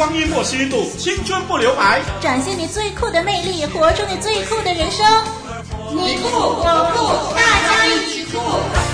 光阴不虚度，青春不留白， 展现你最酷的魅力，活出你最酷的人生。 你酷我酷，大家一起酷。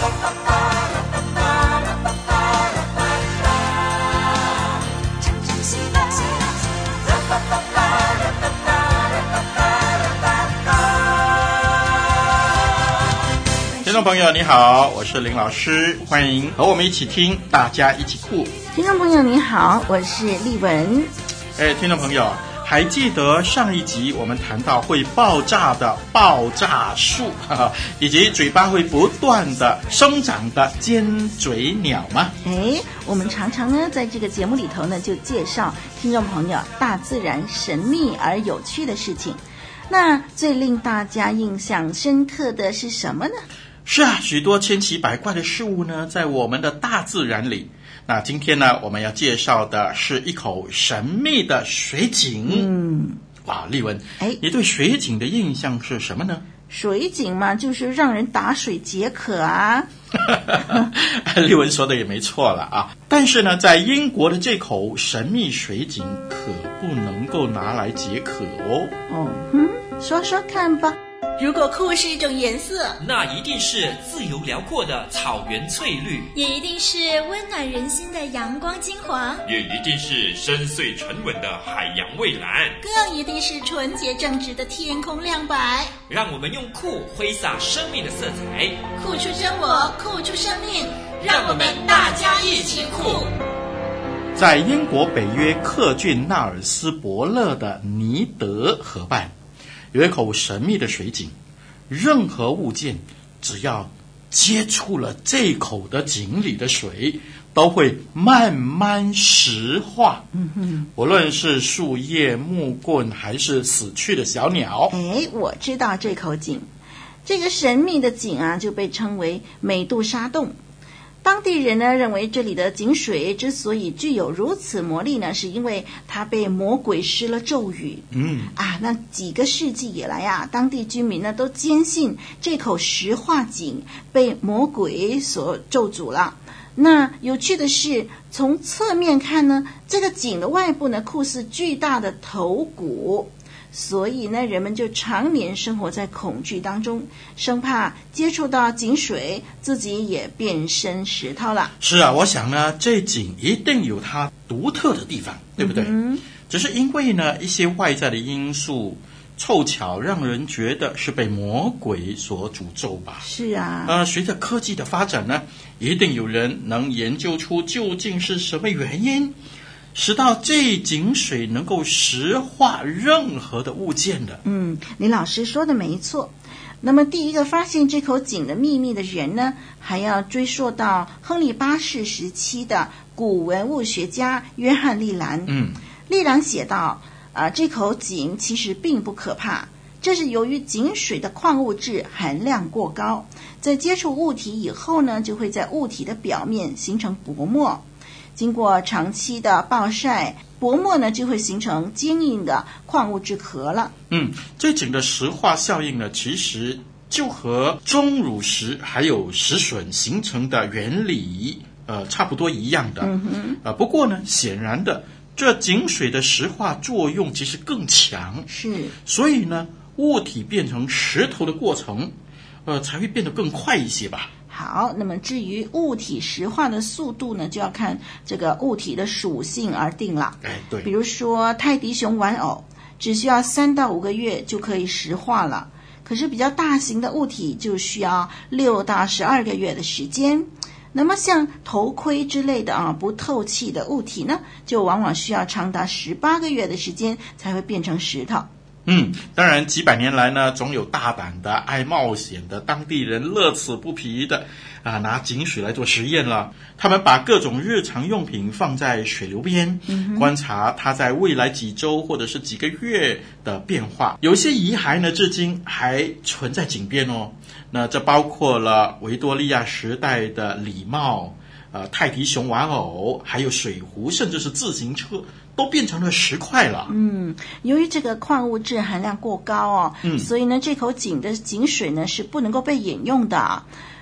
听众朋友你好，我是林老师，欢迎和我们一起听，大家一起酷。 听众朋友你好，我是丽文。 听众朋友，还记得上一集我们谈到会爆炸的爆炸树，以及嘴巴会不断的生长的尖嘴鸟吗？ 我们常常呢在这个节目里头呢就介绍听众朋友大自然神秘而有趣的事情。那最令大家印象深刻的是什么呢？ 是啊，许多千奇百怪的事物呢在我们的大自然里。那今天呢我们要介绍的是一口神秘的水井。哇，丽文，你对水井的印象是什么呢？ 水井嘛，就是让人打水解渴啊。 丽文说的也没错了啊。但是呢，在英国的这口神秘水井可不能够拿来解渴哦。 说说看吧。 如果酷是一种颜色， 那一定是自由辽阔的草原翠绿， 也一定是温暖人心的阳光金黄， 也一定是深邃沉稳的海洋蔚蓝， 更一定是纯洁正直的天空亮白。 让我们用酷挥洒生命的色彩， 酷出真我，酷出生命，让我们大家一起酷。 在英国北约克郡纳尔斯伯勒的尼德河畔，有一口神秘的水井，任何物件只要接触了这口的井里的水，都会慢慢石化。无论是树叶、木棍还是死去的小鸟。 我知道这口井，这个神秘的井啊就被称为美杜莎洞。当地人呢认为这里的井水之所以具有如此魔力呢，是因为它被魔鬼施了咒语。那几个世纪以来啊，当地居民呢都坚信这口石化井被魔鬼所咒诅了。那有趣的是，从侧面看呢，这个井的外部呢酷似巨大的头骨。所以呢，人们就常年生活在恐惧当中，生怕接触到井水，自己也变身石头了。 是啊，我想呢，这井一定有它独特的地方，对不对？只是因为呢，一些外在的因素凑巧让人觉得是被魔鬼所诅咒吧。 是啊， 随着科技的发展呢，一定有人能研究出究竟是什么原因使到这井水能够石化任何的物件的。 李老师说的没错。那么第一个发现这口井的秘密的人呢，还要追溯到亨利八世时期的古文物学家约翰利兰。利兰写道，这口井其实并不可怕，这是由于井水的矿物质含量过高，在接触物体以后呢，就会在物体的表面形成薄膜。经过长期的暴晒，薄膜呢就会形成坚硬的矿物质壳了。 这井的石化效应呢，其实就和钟乳石还有石笋形成的原理差不多一样的。不过呢，显然的，这井水的石化作用其实更强。 是， 所以呢，物体变成石头的过程才会变得更快一些吧。 好，那么至于物体石化的速度呢，就要看这个物体的属性而定了。 对， 比如说泰迪熊玩偶只需要3到5个月就可以石化了，可是比较大型的物体就需要6到12个月的时间。那么像头盔之类的不透气的物体呢，就往往需要长达18个月的时间才会变成石头。 当然几百年来呢，总有大胆的爱冒险的当地人乐此不疲的拿井水来做实验了。他们把各种日常用品放在水流边，观察它在未来几周或者是几个月的变化。有些遗骸呢，至今还存在井边哦。那这包括了维多利亚时代的礼帽、泰迪熊玩偶，还有水壶，甚至是自行车，都变成了石块了。 由于这个矿物质含量过高所以呢，这口井的井水呢是不能够被饮用的。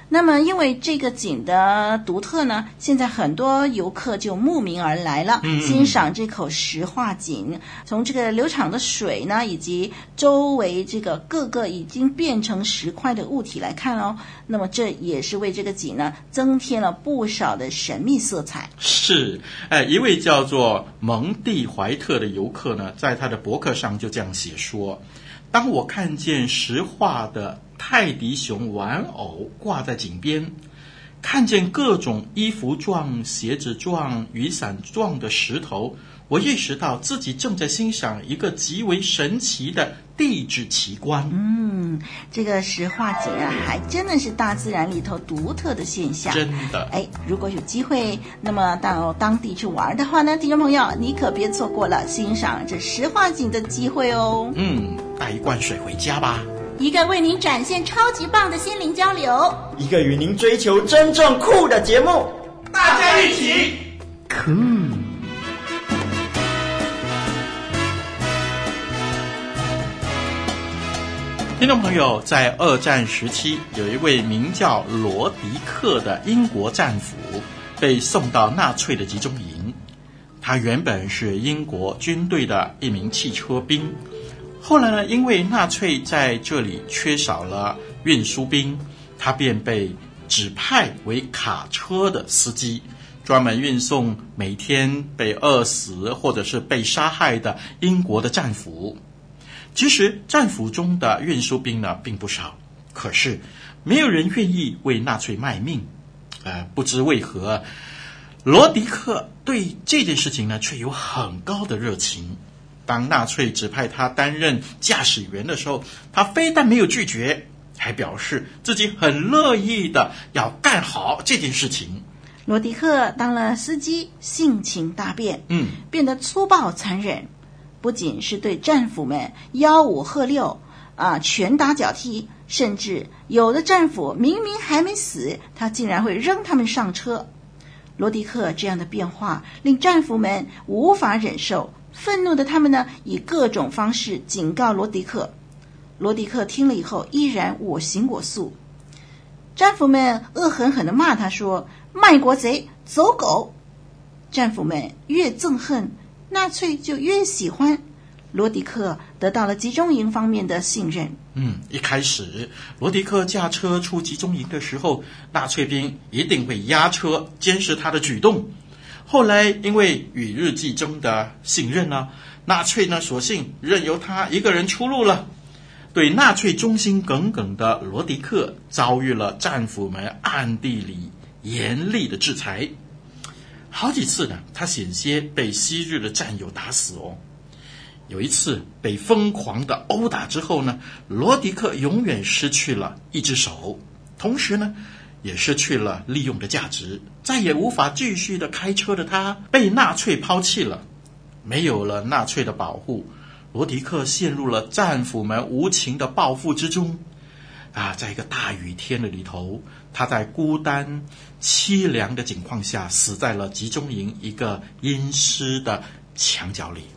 那么因为这个景的独特呢，现在很多游客就慕名而来了，欣赏这口石化井。从这个流淌的水呢，以及周围这个各个已经变成石块的物体来看哦，那么这也是为这个景呢增添了不少的神秘色彩。 是，一位叫做蒙蒂怀特的游客呢，在他的博客上就这样写说：当我看见石化的泰迪熊玩偶挂在井边，看见各种衣服状、鞋子状、雨伞状的石头，我意识到自己正在欣赏一个极为神奇的地质奇观。 这个石化井啊，还真的是大自然里头独特的现象。 真的。 如果有机会，那么到当地去玩的话呢，听众朋友，你可别错过了欣赏这石化井的机会哦。 带一罐水回家吧。 一个为您展现超级棒的心灵交流， 一个与您追求真正酷的节目， 大家一起酷。 听众朋友，在二战时期，有一位名叫罗迪克的英国战俘被送到纳粹的集中营。他原本是英国军队的一名汽车兵，后来呢，因为纳粹在这里缺少了运输兵，他便被指派为卡车的司机，专门运送每天被饿死或者是被杀害的英国的战俘。其实战俘中的运输兵呢并不少，可是没有人愿意为纳粹卖命。不知为何，罗迪克对这件事情呢却有很高的热情。当纳粹指派他担任驾驶员的时候，他非但没有拒绝，还表示自己很乐意的要干好这件事情。 罗迪克当了司机，性情大变，变得粗暴残忍，不仅是对战俘们吆五喝六拳打脚踢，甚至有的战俘明明还没死，他竟然会扔他们上车。罗迪克这样的变化令战俘们无法忍受，愤怒的他们呢，以各种方式警告罗迪克。罗迪克听了以后依然我行我素。战俘们恶狠狠地骂他说：卖国贼，走狗。战俘们越憎恨，纳粹就越喜欢。罗迪克得到了集中营方面的信任。 一开始罗迪克驾车出集中营的时候，纳粹兵一定会押车监视他的举动。后来因为与日俱增的信任呢，纳粹呢索性任由他一个人出路了。对纳粹忠心耿耿的罗迪克遭遇了战俘们暗地里严厉的制裁，好几次呢，他险些被昔日的战友打死哦。有一次被疯狂的殴打之后呢，罗迪克永远失去了一只手，同时呢也失去了利用的价值，再也无法继续的开车的他被纳粹抛弃了。没有了纳粹的保护，罗迪克陷入了战俘们无情的报复之中。在一个大雨天的里头，他在孤单凄凉的境况下死在了集中营一个阴湿的墙角里。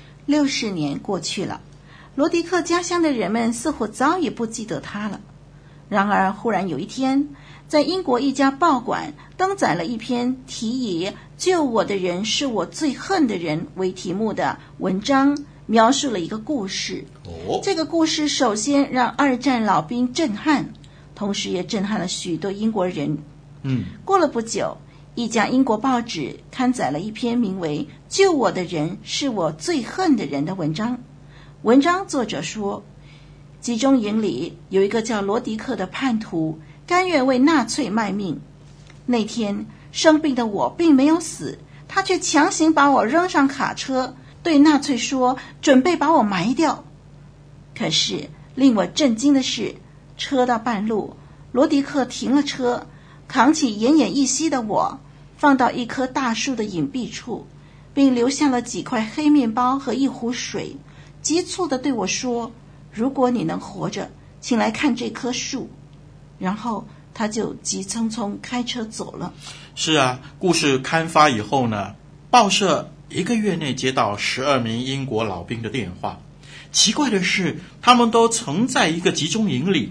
60年过去了，罗迪克家乡的人们似乎早已不记得他了。然而忽然有一天，在英国一家报馆登载了一篇题以救我的人是我最恨的人为题目的文章，描述了一个故事。这个故事首先让二战老兵震撼，同时也震撼了许多英国人。过了不久，一家英国报纸刊载了一篇名为救我的人是我最恨的人的文章。文章作者说，集中营里有一个叫罗迪克的叛徒，甘愿为纳粹卖命。那天生病的我并没有死，他却强行把我扔上卡车，对纳粹说准备把我埋掉。可是令我震惊的是，车到半路，罗迪克停了车，扛起奄奄一息的我，放到一棵大树的隐蔽处，并留下了几块黑面包和一壶水，急促地对我说，如果你能活着，请来看这棵树。然后他就急匆匆开车走了。 是啊，故事刊发以后呢，报社1个月内接到12名英国老兵的电话。奇怪的是，他们都曾在一个集中营里，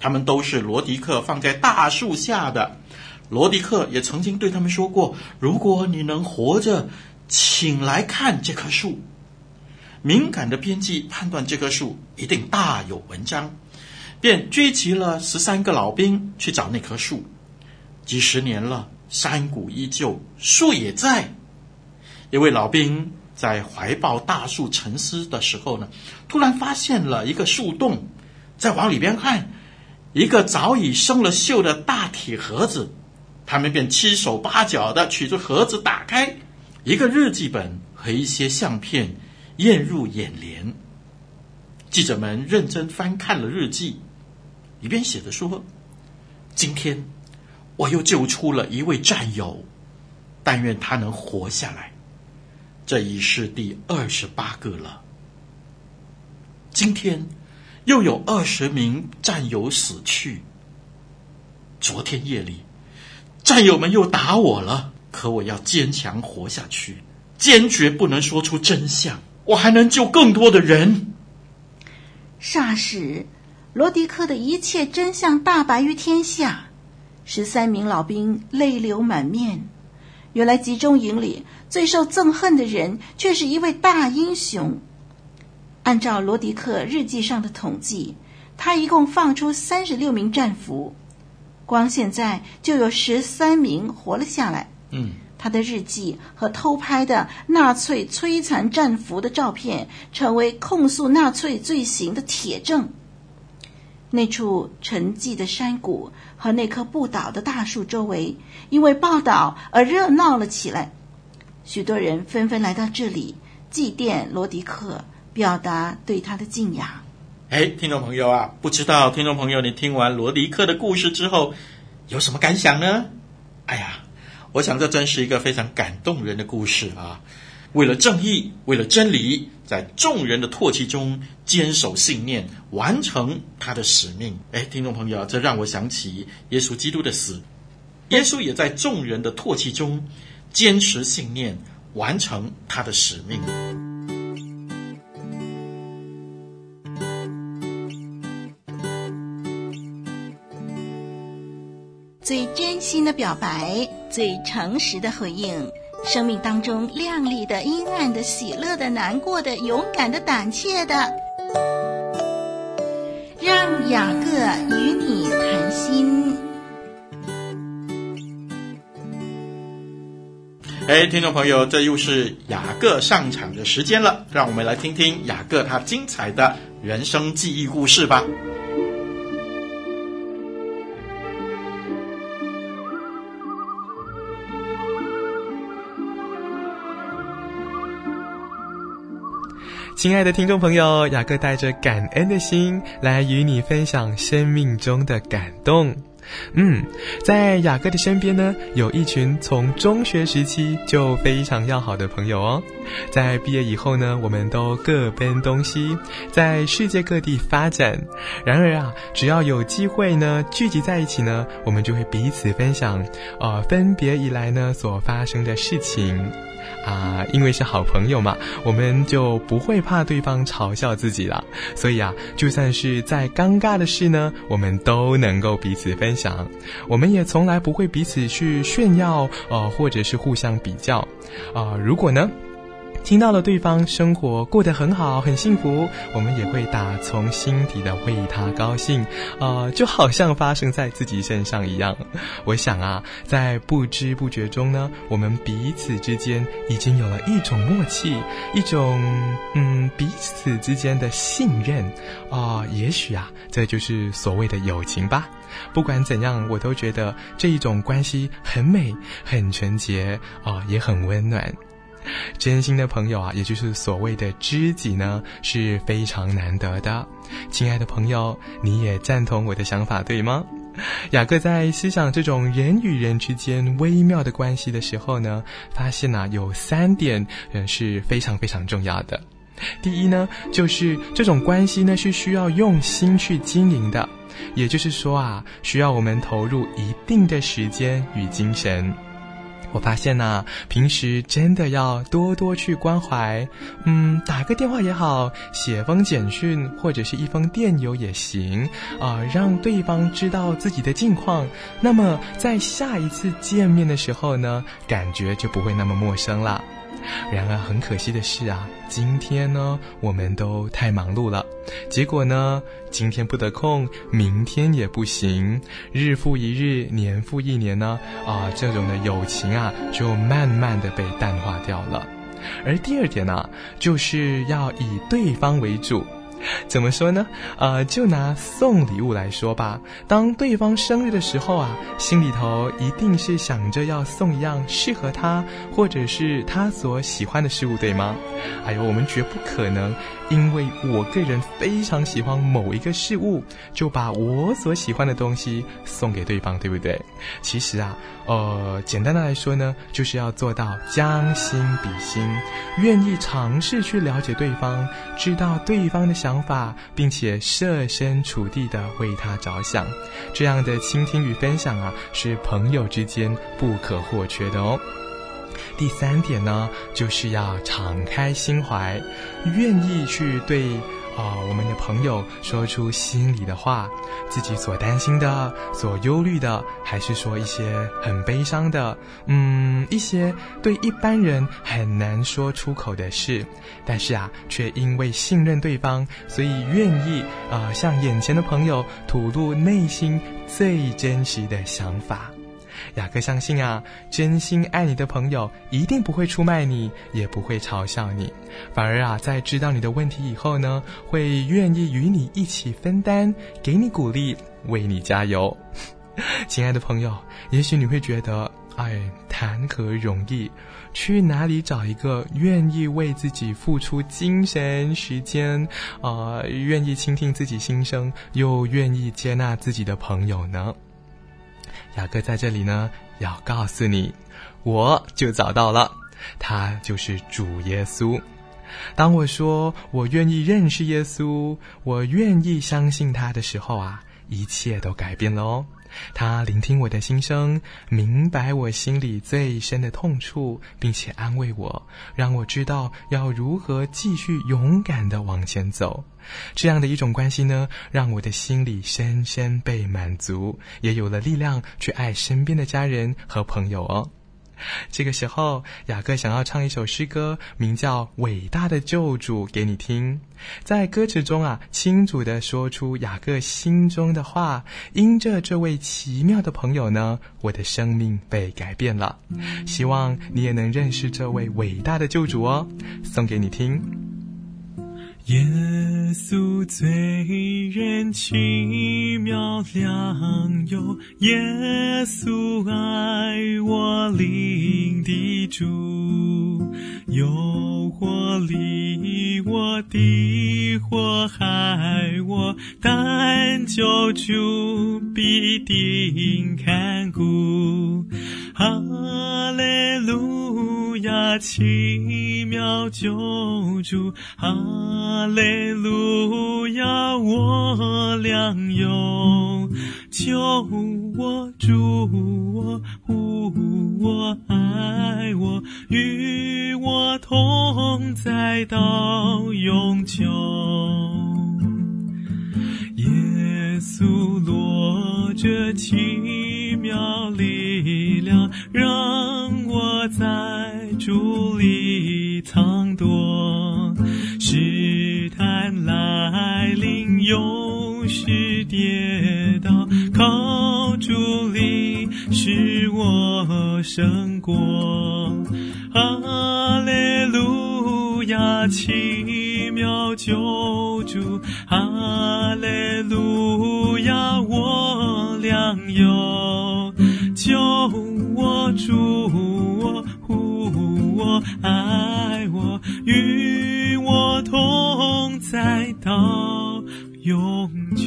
他们都是罗迪克放在大树下的。罗迪克也曾经对他们说过，如果你能活着，请来看这棵树。敏感的编辑判断这棵树一定大有文章，便聚集了13个老兵去找那棵树。几十年了，山谷依旧，树也在。一位老兵在怀抱大树沉思的时候呢，突然发现了一个树洞，再往里边看，一个早已生了锈的大铁盒子。他们便七手八脚的取出盒子打开，一个日记本和一些相片映入眼帘。记者们认真翻看了日记，里边写着说，今天我又救出了一位战友，但愿他能活下来。这已是第28个了。今天又有20名战友死去。昨天夜里，战友们又打我了，可我要坚强活下去，坚决不能说出真相，我还能救更多的人。 霎时，罗迪克的一切真相大白于天下，13名老兵泪流满面。原来集中营里最受憎恨的人却是一位大英雄。按照罗迪克日记上的统计，他一共放出36名战俘，光现在就有13名活了下来。他的日记和偷拍的纳粹摧残战俘的照片成为控诉纳粹罪行的铁证。那处沉寂的山谷和那棵不倒的大树周围因为报道而热闹了起来，许多人纷纷来到这里祭奠罗迪克，表达对他的敬仰。 听众朋友啊，不知道听众朋友你听完罗迪克的故事之后有什么感想呢？我想这真是一个非常感动人的故事啊！为了正义，为了真理，在众人的唾弃中坚守信念，完成他的使命。听众朋友，这让我想起耶稣基督的死。耶稣也在众人的唾弃中坚持信念，完成他的使命。 最真心的表白，最诚实的回应，生命当中亮丽的、阴暗的、喜乐的、难过的、勇敢的、胆怯的，让雅各与你谈心。 听众朋友，这又是雅各上场的时间了，让我们来听听雅各他精彩的人生记忆故事吧。 亲爱的听众朋友，雅各带着感恩的心来与你分享生命中的感动。在雅各的身边呢，有一群从中学时期就非常要好的朋友哦。在毕业以后呢，我们都各奔东西，在世界各地发展。然而只要有机会呢，聚集在一起呢，我们就会彼此分享分别以来呢所发生的事情。因为是好朋友嘛，我们就不会怕对方嘲笑自己了。所以就算是再尴尬的事呢，我们都能够彼此分享。我们也从来不会彼此去炫耀或者是互相比较。如果呢听到了对方生活过得很好很幸福，我们也会打从心底的为他高兴，就好像发生在自己身上一样。我想在不知不觉中呢，我们彼此之间已经有了一种默契，一种彼此之间的信任也许这就是所谓的友情吧。不管怎样，我都觉得这一种关系很美很纯洁也很温暖。真心的朋友也就是所谓的知己呢，是非常难得的。亲爱的朋友，你也赞同我的想法对吗？雅各在思想这种人与人之间微妙的关系的时候呢，发现有3点是非常非常重要的。第一呢，就是这种关系呢是需要用心去经营的，也就是说需要我们投入一定的时间与精神。 我发现啊，平时真的要多多去关怀，打个电话也好，写封简讯或者是一封电邮也行，让对方知道自己的近况。那么在下一次见面的时候呢，感觉就不会那么陌生了。然而很可惜的是啊，今天呢我们都太忙碌了，结果呢今天不得空，明天也不行，日复一日，年复一年呢，这种的友情啊就慢慢的被淡化掉了。而第二点呢，就是要以对方为主。怎么说呢？就拿送礼物来说吧，当对方生日的时候啊，心里头一定是想着要送一样适合他或者是他所喜欢的事物，对吗？我们绝不可能因为我个人非常喜欢某一个事物，就把我所喜欢的东西送给对方，对不对？其实啊，简单的来说呢，就是要做到将心比心，愿意尝试去了解对方，知道对方的想法，并且设身处地的为他着想。这样的倾听与分享啊，是朋友之间不可或缺的哦。第三点呢，就是要敞开心怀，愿意去对我们的朋友说出心里的话，自己所担心的，所忧虑的，还是说一些很悲伤的，一些对一般人很难说出口的事，但是啊，却因为信任对方，所以愿意向眼前的朋友吐露内心最真实的想法。雅各相信啊，真心爱你的朋友一定不会出卖你，也不会嘲笑你，反而啊，在知道你的问题以后呢，会愿意与你一起分担，给你鼓励，为你加油。亲爱的朋友，也许你会觉得谈何容易，去哪里找一个愿意为自己付出精神时间，愿意倾听自己心声，又愿意接纳自己的朋友呢？雅各在这里呢，要告诉你，我就找到了，他就是主耶稣。当我说我愿意认识耶稣，我愿意相信他的时候啊，一切都改变了哦。他聆听我的心声，明白我心里最深的痛处，并且安慰我，让我知道要如何继续勇敢地往前走。这样的一种关系呢，让我的心里深深被满足，也有了力量去爱身边的家人和朋友哦。这个时候，雅各想要唱一首诗歌，名叫《伟大的救主》给你听。在歌词中啊，清楚地说出雅各心中的话，因着这位奇妙的朋友呢，我的生命被改变了。希望你也能认识这位伟大的救主哦，送给你听。耶稣最人奇妙良友，耶稣爱我灵的主，诱惑离我的祸害我，但救主必定看顾。哈利路亚，奇妙救主，哈利路亚，我良友，救我，助我，护我，爱我，与我同在到永久。耶稣落着奇妙力量，让我在主里藏躲。试探来临，有时跌倒，靠主力使我胜过。哈利路亚，奇妙救主，哈利路亚，我良友，救我，助我，护我，爱我，与我同在到永久。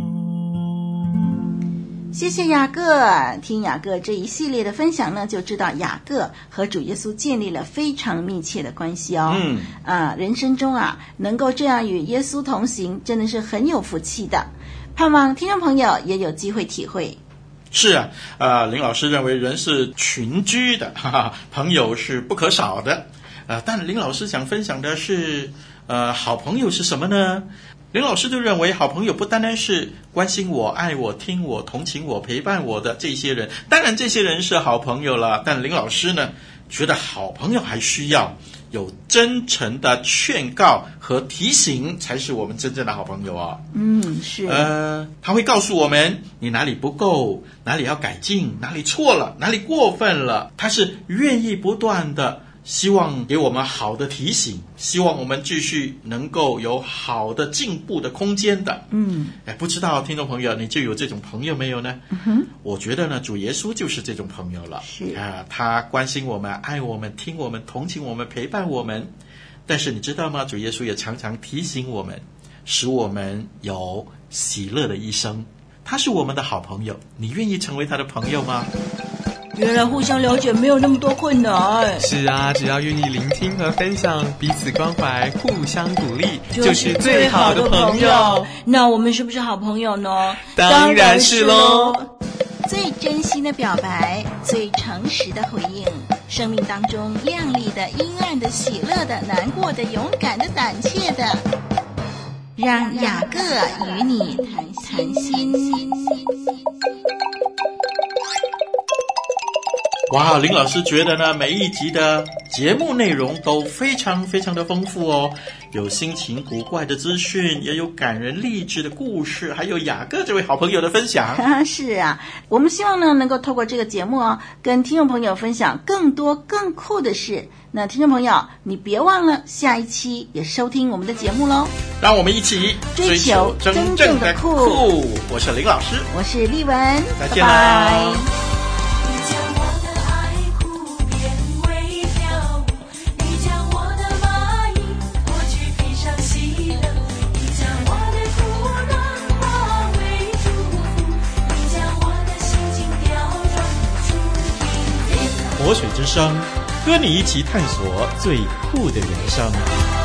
谢谢雅各。听雅各这一系列的分享呢，就知道雅各和主耶稣建立了非常密切的关系哦。人生中啊，能够这样与耶稣同行，真的是很有福气的。盼望听众朋友也有机会体会。 是啊，林老师认为人是群居的，朋友是不可少的。但林老师想分享的是，好朋友是什么呢？林老师就认为好朋友不单单是关心我、爱我、听我、同情我、陪伴我的这些人，当然这些人是好朋友了，但林老师呢觉得好朋友还需要有真诚的劝告和提醒，才是我们真正的好朋友啊。 是。 他会告诉我们你哪里不够，哪里要改进，哪里错了，哪里过分了。他是愿意不断的希望给我们好的提醒，希望我们继续能够有好的进步的空间的。不知道听众朋友你就有这种朋友没有呢？我觉得呢，主耶稣就是这种朋友了。 是他关心我们、爱我们、听我们、同情我们、陪伴我们。但是你知道吗？主耶稣也常常提醒我们，使我们有喜乐的一生。他是我们的好朋友，你愿意成为他的朋友吗？ 原来互相了解没有那么多困难。 是啊，只要愿意聆听和分享，彼此关怀，互相鼓励，就是最好的朋友。 那我们是不是好朋友呢？ 当然是咯。 最真心的表白，最诚实的回应，生命当中亮丽的、阴暗的、喜乐的、难过的、勇敢的、胆怯的，让雅各与你谈心。 哇，林老师觉得呢，每一集的节目内容都非常非常的丰富哦，有心情古怪的资讯，也有感人励志的故事，还有雅各这位好朋友的分享。 是啊，我们希望呢能够透过这个节目跟听众朋友分享更多更酷的事。那听众朋友，你别忘了下一期也收听我们的节目咯。 让我们一起追求真正的酷。我是林老师， 我是丽文， 再见啦。活水之声，和你一起探索最酷的人生。